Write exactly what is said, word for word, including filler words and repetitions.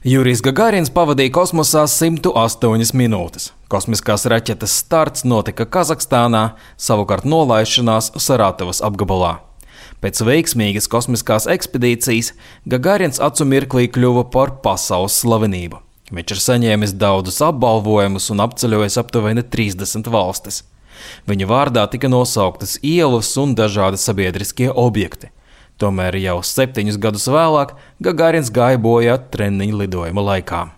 Jurijs Gagarins pavadīja kosmosā simt astoņas minūtes. Kosmiskās raķetes starts notika Kazahstānā, savukārt nolaišanās Saratavas apgabalā. Pēc veiksmīgas kosmiskās ekspedīcijas Gagarins acu mirklī kļuva par pasaules slavenību. Viņš ir saņēmis daudzus apbalvojumus un apceļojis aptuveni trīsdesmit valstis. Viņa vārdā tika nosauktas ielas un dažādi sabiedriskie objekti. Tomēr jau septiņus gadus vēlāk Gagarins gāja bojā treniņu lidojuma laikā.